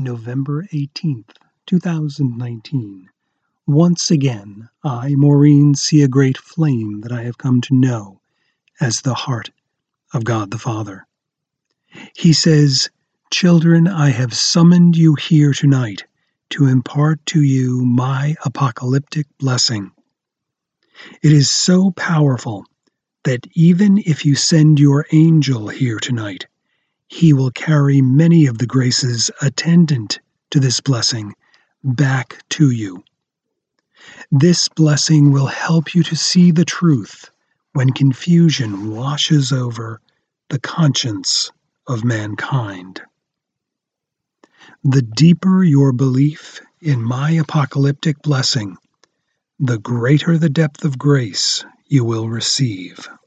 November 18th, 2019. Once again, I, Maureen, see a great flame that I have come to know as the heart of God the Father. He says, "Children, I have summoned you here tonight to impart to you my apocalyptic blessing. It is so powerful that even if you send your angel here tonight, he will carry many of the graces attendant to this blessing back to you. This blessing will help you to see the truth when confusion washes over the conscience of mankind. The deeper your belief in my apocalyptic blessing, the greater the depth of grace you will receive."